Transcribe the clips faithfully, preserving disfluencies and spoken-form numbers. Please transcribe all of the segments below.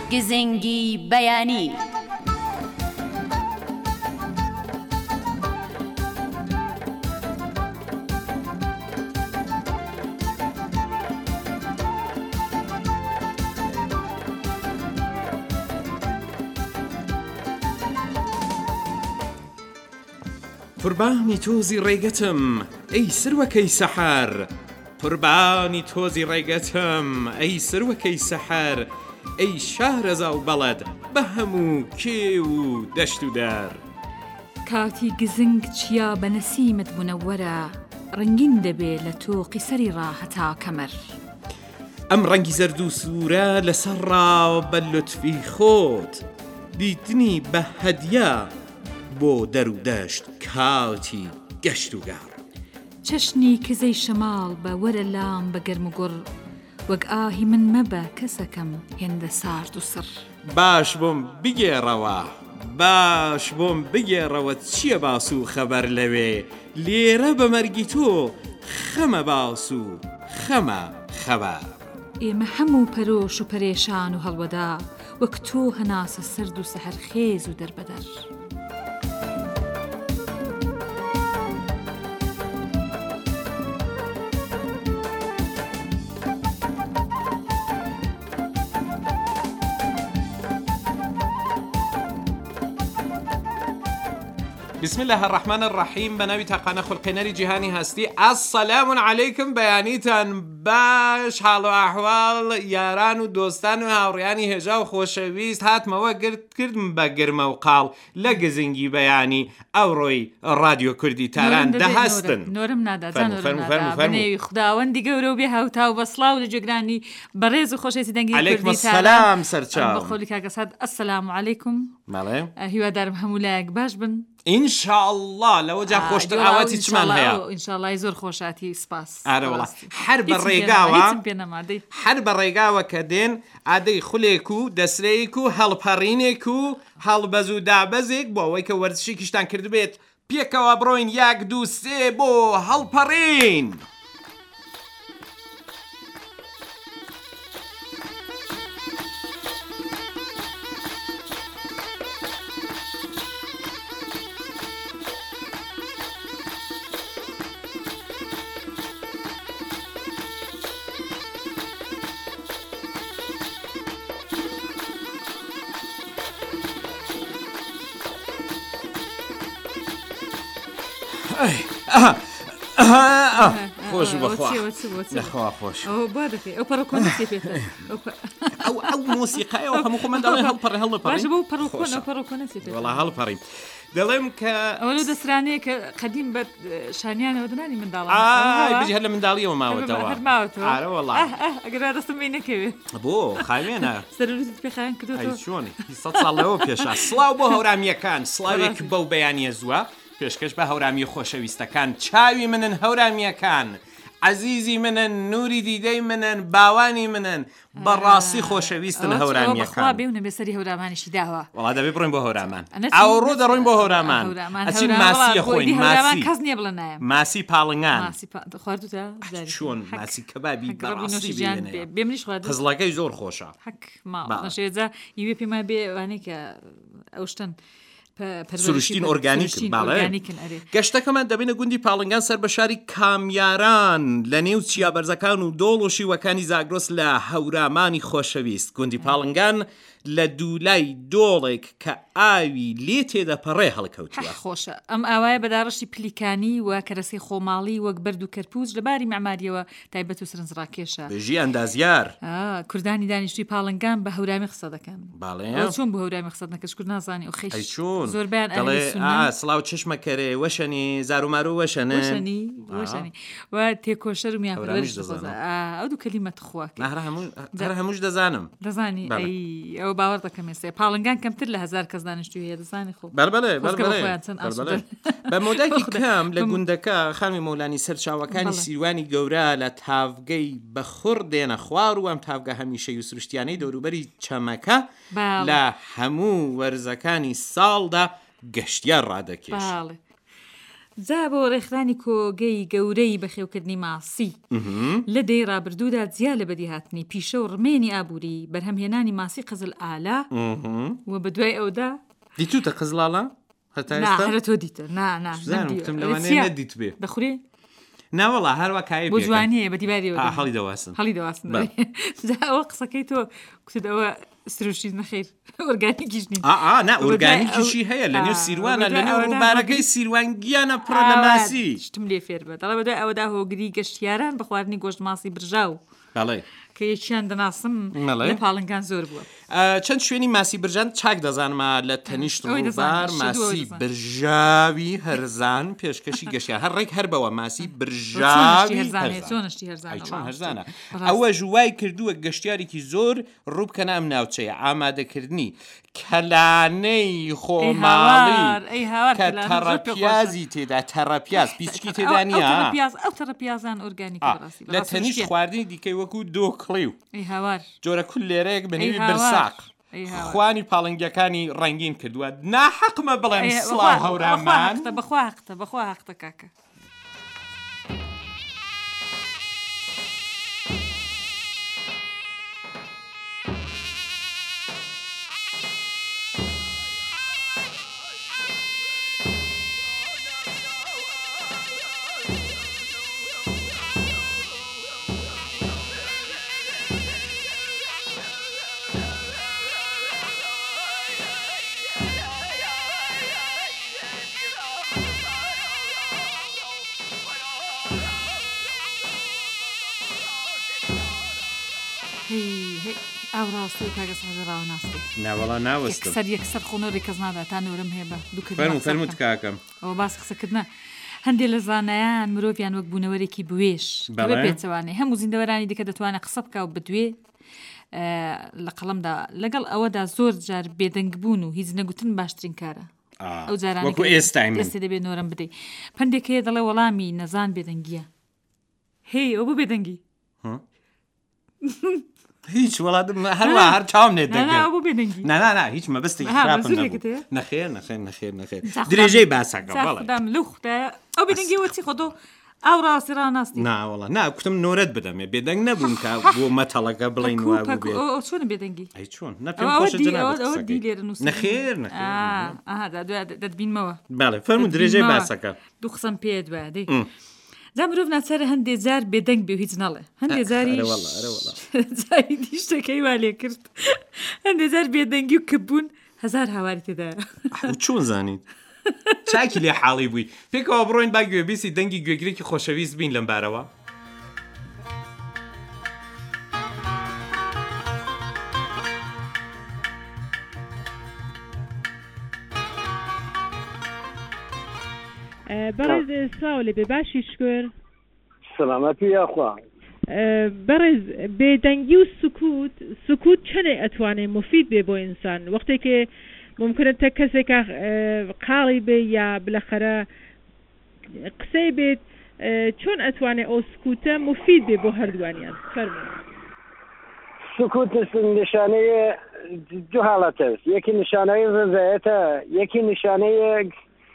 گزنگی بەیانی. قوربانی تۆزی ڕێگەتم ئەی سروەکەی سەحەر، قوربانی تۆزی ڕێگەتم ئەی سروەکەی سەحەر، ئەی شارەزا و بەڵەد بە هەموو کێو و دەشت و دەر. کاتی گزنگ چیا بە نەسیمت بنەوەرە، ڕنگین دەبێ لە تۆ قیسەری ڕاهەتا کەمەر. ئەم ڕەنگی زەرد و سوورە لەسەر ڕاو بە لوتفی خۆت، دیتنی بە هەدیە بۆ دەر و دەشت کاتی گەشت و گەڕ. چەشنی کزەی شەماڵ بە وەرە لام بە گەرم و گوڕ، وەک ئاهی من مەبە کەسەکەم هێندە سارد و سڕ. باش بۆم بگێڕەوە، باش بۆم بگێڕەوە چییە باس و خەبەر لەوێ، لێرە بە مەرگی تۆ خەمە باس و خەمە خەبەر. ئێمە هەموو پەرۆش و پەرێشان و هەڵوەدا، وەک تۆ هەناسە سرد و سەحەر خێز و دەربەدەر. بسم الله الرحمن الرحیم. بەناوی تاقانە خوڵقێنەری جیهانی هەستی. ئەسسەلام عەلەیکم، بەیانیتان باش، حاڵ و ئەحواڵ یاران و دۆستان و هاوڕێیانی هێژا و خۆشەویست. هاتمەوە گرت کردم بە گرمە و قاڵ لە گزنگی بەیانی ئەوڕۆی ڕادیۆ کوردی تاران دەهەستن. نۆرم نادا بنێوی خوداوەندی گەورە و بێ هەوتا و بەسڵاو لە جێگرانی بەڕێز و خۆشەویستی دەنگی کوردی تاران. سەرچاو بە خۆلی کاکە سەد. ئەسسەلام عەلەیکم. ماڵێ هیوادارم هەموو لایەک باش بن. ئینشاءالله لەوە جا خۆشتر ئاواتی چمان هەیە. ئینشاءالله زۆر خۆشاتی سپاس. ئارەوەڵا هەر بە ڕێگاوە هەر بە ڕێگاوە کە دێن ئادەی خولێک و دەسرەیەک و هەڵپەڕینێک و هەڵبەز و دابەزێک بۆ ئەوەی کە وەرزشێکیشتان کردبێت پێکەوە بڕۆین یەک دوو سێ بۆ هەڵپەڕین. خۆش بەخوا نەخوا خۆش ئەو مۆسیقایەوە هەموو خۆمان دەڵێن هەڵپەڕی هەڵپەڕی وەڵا هەڵپەڕی دەڵێم کە ئەوە دەسرانەیە کە قەدیم بە شانیانەوە دەنانی منداڵان بژی هەر لە منداڵیەوە ماوەتەوە. ئارە وەڵا ئەگەر دەستم بێ نەکەوێت بۆ خاوێنە سەرروت پێخایان کردوتەوە چۆنی سەد ساڵ لەوە پێشە. سڵاو بۆ هەورامیەکان، سڵاوێک بەو بەیانیە زووە پێشکەش بە هەورامی خۆشەویستەکان. چاوی منن هەورامیەکان، عەزیزی منن، نوری دیدەی منن، باوانی منن، بەڕاستی خۆشەویستن هەورامیەکان. بێونە بێسەری هەورامانیشی داوە. وڵا دەبێ بڕۆین بۆ هەورامان. ئەوڕۆ دەڕۆین بۆ هەورامان. ئەچین ماسیە خۆین، ماسی کەس نییە بڵێ نایە. ماسی پاڵنگان. خواردوتە چۆن ماسی کەبابی بەڕاستی بێنێ. بێمنیش خوارد. قزڵەکەی زۆر خۆشە. حەک ماڵەشێجا یوێ پێما بێ وانەی کە ئەوشتن سروشتین ئۆرگانیکن. گەشتەکەمان دەبێنە گوندی پاڵنگان سەر بە شاری کامیاران لە نێو چیا بەرزەکان و دۆڵ و شیوەکانی زاگرۆس لە هەورامانی خۆشەویست. گوندی پاڵنگان لە دوولای دۆڵێک کە ئاوی لێ تێدەپەڕێ هەڵکەوتووە. خۆشە ئەم ئاوایە بەداڕشتی پلیکانی و کەرەسی خۆماڵی وەک بەرد و کەرپوز لەباری معماریەوە تایبەت و سرنجڕاکێشە. بژی ئەندازیار کوردانی دانیشتوی پاڵنگان بە هەورامی قسە دەکەن. باڵێ چۆن بە هەورامی قسە دەکەن کورد نازانی و خێش چۆن زۆربیان سڵاو چشمەکەرێ وەشەنی زارومارۆ وەشەنە وەشەنی وەشەنی و تێکۆشەر و میانپەروەریش دەزانم. ئەو دوو کەلیمەت خواک هەمووش دەزانم. دەزانی ئەو باوەڕ دەکەم ێستا پاڵنگان کەمتر لە هەزار کەس دانیشتوی هەیە دەزانی خۆ. بەڵێ بە مۆداکی کەم لە گوندەکە خانمی مەولانی سەرچاوەکانی سیروانی گەورە لە تاڤگەی بەخوڕ دێنە خوار و ئەم تاڤگە هەمیشەی و سروشتیانەی دەوروبەری چەمەکە لە هەموو وەرزەکانی ساڵدا گەشتیار ڕادەکێش. جا بۆ ڕێکخراوی کۆگەی گەورەی بەخێوکردنی ماسی لە دەی ڕابردوودا جیا لە بەدی هاتنی پیشە و ڕمێنی ئابووری بەرهەمهێنانی ماسی قزل ئالا و بە دوای ئەودا دیتوتە قزلاڵە هەرە تۆ دیتە لەوانەیە نەدیت بێ دەخورێ ناوەڵا هەروە کای بۆ جوانەیە بەدیباری هەڵی دەواسن هەڵی دەواسن ئەوە قسەکەی تۆ کوتەوە سروشی نەخیر ئۆرگانیکیش نین نا ئۆرگانیکیشی هەیە لە نێو سیروانە لە نێو ڕووبارەکەی سیروانگیانە پڕە لە ماسی شتم لێ فێر بە دەڵێ بەدوای ئەوەدا هۆگری گەشتیاران بە خواردنی گۆشت ماسی برژاو بەڵێ کە یەکیان دەناسم لە پاڵنگان زۆر بووە چەند شوێنی ماسی برژان چاک دەزانمە لە تەنیشت ڕووبار ماسی برژاوی هەرزان پێشکەشی گەشتیار هەر ڕێک هەر بەوە ماسی برژاوی هەرزانە ئەوە ژوای کردووە گەشتیارێکی زۆر ڕووبکەنە ئەم ناوچەیە ئامادەکردنی کەلانەی خۆماڵی کە تەڕەپیازی تێدا تەڕەپیاز پیچکی تێدا نییە ئەو تەڕەپیازان ئۆرگانیک لە تەنیشت خواردنی دیکەی وەکو دۆکڵی و جۆرە کول لێرەیەک بەنێوی برساق خوانی پاڵنگەکانی ڕەنگین کردووە ناحەقمە بڵێم سڵاو هەورامان بەخوا حەقتە بەخوا حەقتە کاکە ئەو ڕاستی کاگەس هەزراوە ناستی ناوەڵا ناوەستم سەر یەکسەر خۆنەڕی کەس نادا تا نەورم هەیە بە دوو فەرمووت کاکەم ئەوە باس قسەکردنە هەندێک لە زانایان مرۆڤیان وەک بوونەوەرێکی بوێش بە پێچەوانێ هەموو زیندەوەرانی دیکە دەتوانێت قسە بکە و بتوێ لە قەڵەمدا لەگەڵ ئەوەدا زۆر جار بێدەنگ بوون و هیچ نەگوتن باشترین کارە ئەو جارانی ئێستا دەبێت نۆرم بدەیت پندێک هەیە دەڵێ وەڵامی نەزان بێدەنگیە هەی ئەو بۆ بێدەنگی هیچ وڵاتم هەروە هەر چاوم نێت نانا هیچ مەبەستی نەخێر نەخێر نەخێر نەخێر درێژەی باسەکە بەڵام لەو خوتایە ئەو بێدەنگی وەچی خۆ ئەو ڕاستی ڕناستی ناوەڵا نا کوتم نۆرەت بدەمێ بێدەنگ نەبوون کە بۆ مەتەڵەکە بڵین چۆنە بێدەنگی ئەی چۆن نەخێر دەتبینمەوە باڵێ فەرموو درێژەی باسەکە دوو قسەم پێ دوادەی دا مرۆڤ ناچارە هەندێک جار بێدەنگ بێ هیچ نەڵێ هەندێک زاری جاری دیشتەکەی وا لێ کرد هەندێک جار بێدەنگی و کەبوون هەزار هاواری تێدایە چۆن زانیت چاکی لێ حاڵی بووی پێکەوە بڕۆین با گوێبیستی دەنگی گوێگرێکی خۆشەویست بین لەم بارەوە بەڕێز سلااو لێ بێ باشی شکر سلامەتی یاخوا بەڕێز بێدەنگی و سکوت سکوت چنێ ئەتوانێ مفید بێ بۆ ئینسان وەختێکێ ممکنە تە کەسێکە قاڵی بێ یا بلەخەرە قسەی بێت چۆن ئەتوانێ ئەو سکوتە مفید بێ بۆ هەردوانیان فەرموو سکوت نیشانەیە دوو حاڵەتە یەکی نیشانەی ڕزایەتە یەکی نیشانەیەک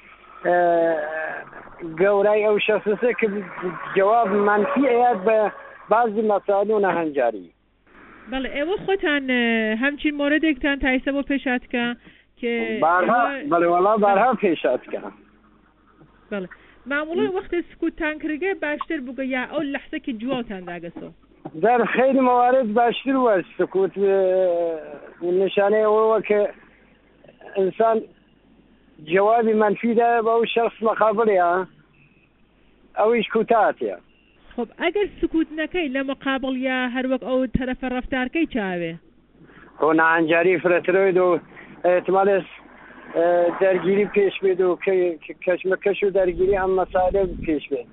گەورای ئەو شەخصە کە جواب منفی ئەیات بە بازی مەسائل و نەهەنجاری بەڵێ ئێوە خۆتان هەمچین مۆرەدێکتان تایسە بۆ پێشاتکە کە بەڵێ وەڵا بارها پێشاتکە بەڵێ معموڵی وەختە سکوتتان کردگە باشتر بووگە یا ئەو لەحظەکی جوڵتان داگەسەوە در خیلی موارد باشتر وە سکوت نیشانەیە ئەوە کە ئینسان جوابی منفی دا با او شخص مقابله اویش کوتاتیه خب اگر سکوت نکی لمقابل یا هر وقت او طرف رفتار کی چاوه هو نعنجاری فرتروید و احتمال درگیری پیش بید و کشمکش و درگیری هم مسائل پیش بید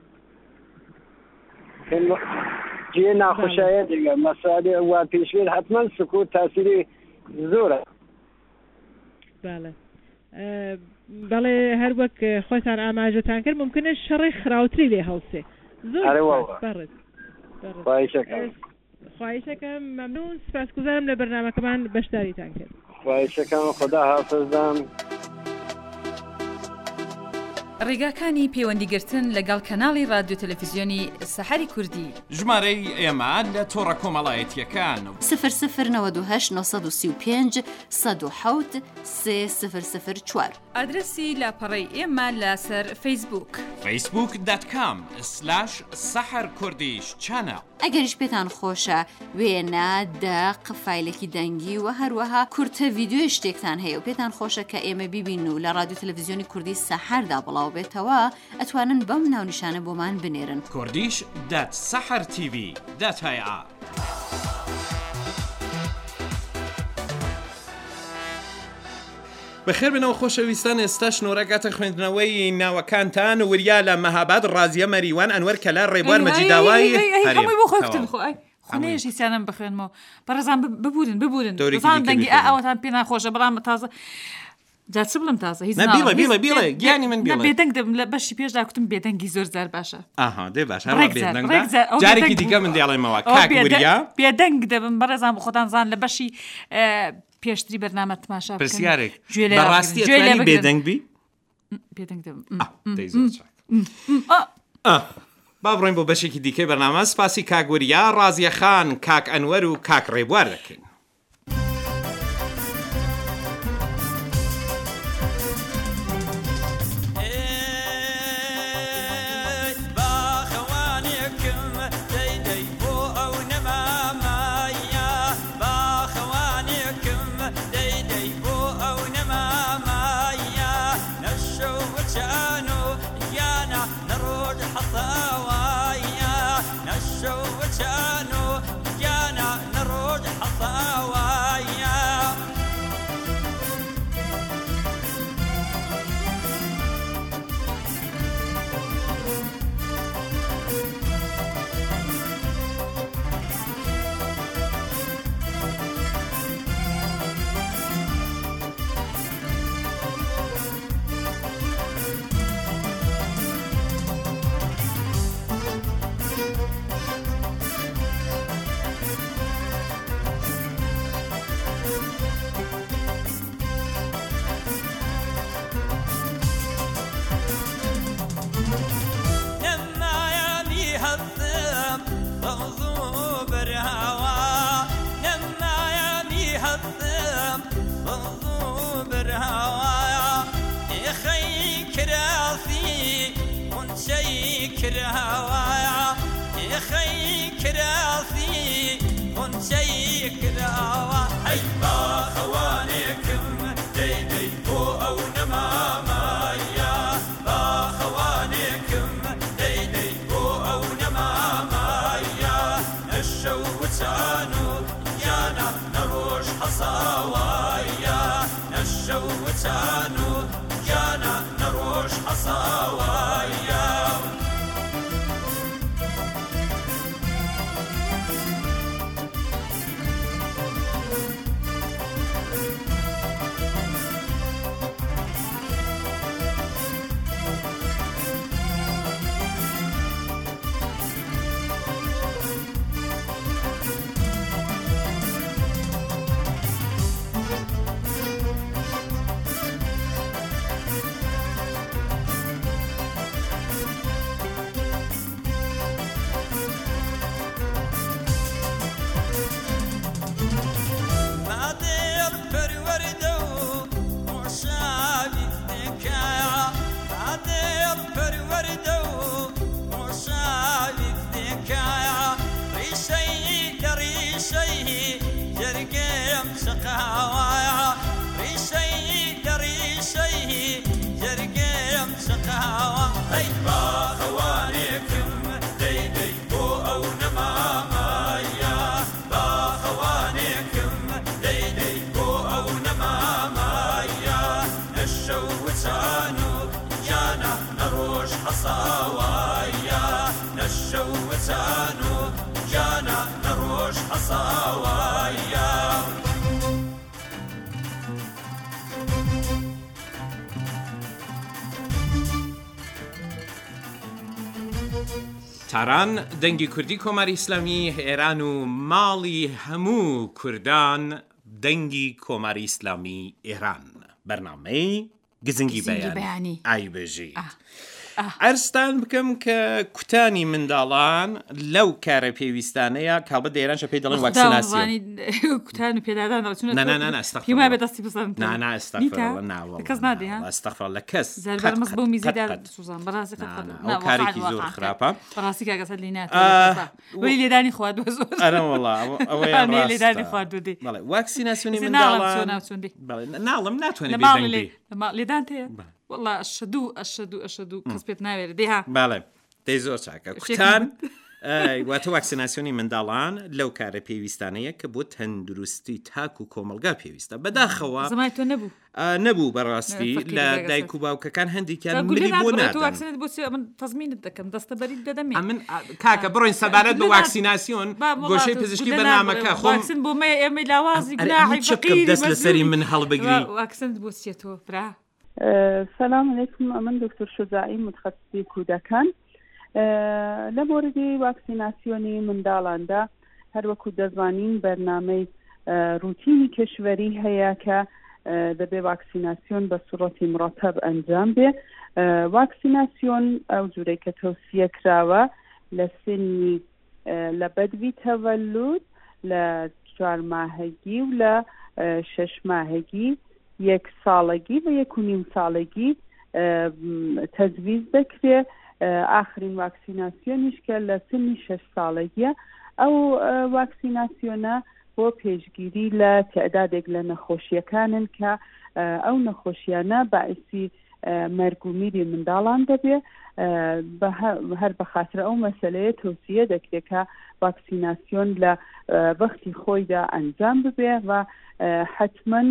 جیه ناخوشایه دیگه مسائل و پیش بید حتما سکوت تاثیری زوره بله بەڵێ هەر وەک خۆتان ئاماژەتان کرد ممکنە شەڕی خراوتری لێ هەڵسێ زۆر خواهشەکەم مەمنون سپاسگوزارم لە بەرنامەکەمان بەشداریتان کرد خواهشەکەم خدا حافظدام ڕێگاکانی پەیوەندیگرتن لەگەڵ کەناڵی رادیۆ تەلەڤیزیۆنی سەحەری کوردی. ژمارەی ئێمە لە تۆڕە کۆمەڵایەتیەکان سفر سفر نەوەد و هەشت نۆ سی و پێنج سەد و حەوت سێ سفر سفر چوار. ئادرسی لاپەڕەی ئێمە لەسەر فەیسبووک فەیسبووک دات کام سلاش سەحەر کوردیش چەنەڵ. ئەگەریش پێتان خۆشە وێنە دەق فایلێکی دەنگی و هەروەها کورتە ڤیدیۆ شتێکتان هەیە و پێتان خۆشە کە ئێمە بیبین و لە رادیۆ تەلەڤیزیۆنی کوردی سەحەردا بڵاو بێتەوە ئەتوانن بەم ناونیشانە بۆمان بنێرن. کوردیش دات سەحەر تیڤی دات هەیە. بەخێر بنەوە خۆشەویستان، ئێستا شنۆڕەکاتە خوێندنەوەی ناوەکانتان وریا لە مەهاباد ڕازیە مەریوان ئەنوەر کەلار ڕێبوار مەجیداوای هەمووی بۆ خۆی کوتم خۆ خونەیەشی سیانم بخوێنمەوە بەڕێزان ببورن ببورن ڕزان دەنگی ئەوەتان پێ ناخۆشە بەڵام تازە جا چ بڵم تازە هیچ بیڵە بیڵە بیڵە گیانی من بیڵە بێدەنگ دەبم لە بەشی پێشدا کوتم بێدەنگی زۆر زار باشە. ئاها دێ باشە جارێکی دیکە من دێڵێمەوە کاک وریا بێدەنگ دەبم بەڕێزان بە خۆتان زان لە بەشی پێشتری بەرنامە تماشا بکەن. پرسیارێک بەڕاستی ئەتوانی بێدەنگ بی؟ بێدەنگ دەبم. با بڕۆین بۆ بەشێکی دیکەی بەرنامە. سپاسی کاک وریا، ڕازیە خان، کاک ئەنوەر و کاک ڕێبوار دەکەین. كراوايا يا خي كرافي ونشي كراوا هاي ما خوانيكم ديدي بو او نماما يا ما خوانيكم ديدي بو او نماما يا نشو وتانو يانا نروش حصاوايا نشو وتانو يانا نروش حصاوايا تاران دەنگی کوردی کۆماری ئیسلامی ئێران و ماڵی هەموو کوردان دەنگی کۆماری ئیسلامی ئێران بەرنامەی گزنگی گزنگی بەیانی بەیانی. ئایبژی ئەرستان بکەم کە کوتانی منداڵان لەو کارە پێویستانەیە کاڵبە دەیرانشە پێی دەڵێن واکسیناسیۆن کوتان و پێدادان هیما بێ دەستی بزان کەس نادێ ئەستەغفر لە کەس زەربەرمەس بۆ میزیدا سوزان بەڕاستی ئەو کارێکی زۆر خراپە بەڕاستی کاگەسە لینات وەلی لێدانی خوارد بە زۆر ئەرە وەڵڵا ئەوەیە لێدانی خوارد دێ بەڵێ واکسیناسیۆنی منداڵان ناڵم ناتوانێت لێدان تەیە والله ئەشهدوو ئەشهدوو ئەشهدوو کەس پێت ناوێت دێها باڵێ دەی زۆر چاکە کوتان واتە واکسیناسیۆنی منداڵان لەو کارە پێویستانەیە کە بۆ تەندروستی تاک و کۆمەلگا پێویستە بەداخەوە زەمای تۆ نەبوو نەبوو بەڕاستی لە دایک و باوکەکان هەندێکیان ملی بۆ نادەن من تەزمینت دەکەم دەستە بەریت دەدەمێ من کاکە بڕۆین سەبارەت بە واکسیناسیۆن گۆشەی پزیشکی بەنامەکە خۆم بۆ مە ئێمە لاوازی گوناحی فەقیر دەست لەسەری من هەڵبگری واکسنت بۆ چێتۆ برا سلام علیکم من دکتۆر شجاعی متخصصی کودەکان لە مۆردی واکسیناسیۆنی منداڵاندا هەروەکو دەزانین بەرنامەی روتینی کشوەری هەیە کە دەبێ واکسیناسیۆن بە سوڕەتی مراتب ئەنجام بێ واکسیناسیۆن ئەو جوورەی کە تەوسیە کراوە لە سنی لە بەدوی تەڤەلود لە چوار ماهەگی و لە شەش ماهەگی یەک ساڵەگی و یەک و نیم ساڵەگی تەجویز دەکرێ ئاخرین واکسیناسیۆنیش کە لە سنی شەش ساڵەگیە ئەو واکسیناسیۆنە بۆ پێشگیری لە تەعدادێک لە نەخۆشیەکانن کە ئەو نەخۆشیانە باعثی مەرگ و میری منداڵان دەبێ هەر بەخاترە ئەو مەسەلەیە تەوسیە دەکرێت کە واکسیناسیۆن لە وەختی خۆیدا ئەنجام ببێ و حتمما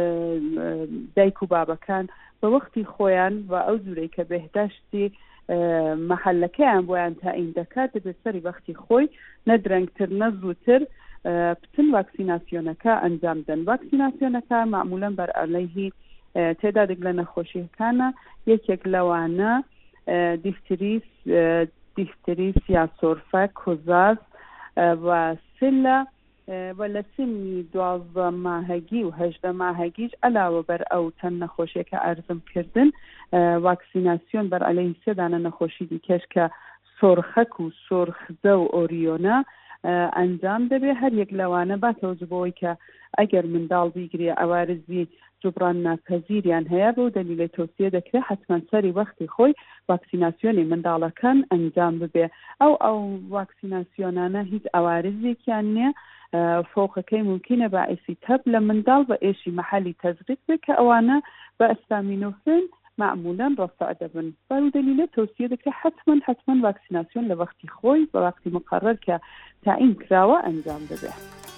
دایک و بابەکان بە وەختی خۆیان و ئەو جوورەی کە بەهداشتی مەحەلەکەیان بۆیان تاین دەکات دەبێت سەری وەختی خۆی نەدرەنگتر نەزووتر بتن واکسیناسیۆنەکە ئەنجام دەن. واکسیناسیۆنەکە معمولاً بەر ئەلەیهی تێدادێک لە نەخۆشیەکانە یەکێک لەوانە دیفتریس دیفتریس یا سۆرفە کۆزاز و سلە و لە سنی دوازدە ماهەگی و هەژدە ماهەگیش علاوە بەر ئەو چەند نەخۆشیەکە ئەرزم کردن واکسیناسیۆن بەر ئەلەیهی سێدانە نەخۆشی دیکەش کە سۆرخەک و سۆرخزە و ئۆریۆنە ئەنجام دەبێ هەر یەک لەوانە باتەوە بۆەوەی کە ئەگەر منداڵ بیگرێ ئەوارزی جبران ناپەزیریان هەیە بۆ دەلیلە تۆسیە دەکرێت حتمما سەری وەختی خۆی واکسیناسیۆنی منداڵەکان ئەنجام ببێ ئەو ئەو واکسیناسیۆنانە هیچ ئەوارزێکیان نییە فۆقەکەی ممکنە باعثی تەب لە منداڵ بە ئێشی مەحەلی تەزریق بێ کە ئەوانە بە ئەستامینۆفن معمولا ڕەفع دەبن بەو دەلیلە تۆسیە دەکرێت حتمما حتمما واکسیناسیۆن لە وەختی خۆی بە وەختی مقرڕ کە تعیین کراوە ئەنجام دەبێ.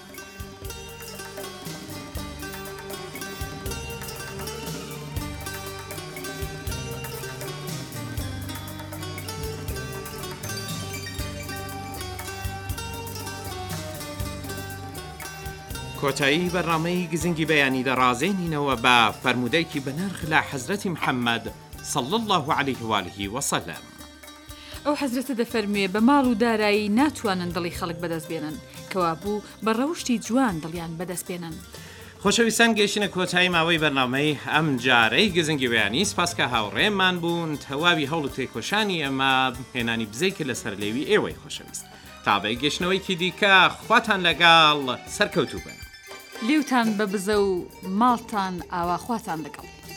کۆتایی بەڕامەی گزنگی بەیانی دەڕازێنینەوە بە فەرمودەیەکی بەنرخ لە حەزرەتی محەممەد صلى الله عليه وآله وسلم. ئەو حەزرەتە دەفەرموێ بە ماڵ و دارایی ناتوانن دڵی خەڵک بەدەست بێنن کەوا بوو بە ڕەوشی جوان دڵیان بەدەست بێنن. خۆشەویستان گەیشتنە کۆتایی ماوەی بەرنامەی ئەم جارەی گزنگی بەیانی سپاس کە هاوڕێمان بوون تەواوی هەوڵ و تێکۆشانی ئەمە هێنانی بزەیکە لەسەر لێوی ئێوەی خۆشەویست تابەی گەشتنەوەیکی دیکە خواتان لەگەڵ سەرکەوتوو بن. لیوتان بە بزە و ماڵتان ئاواخواتان لەگەڵ.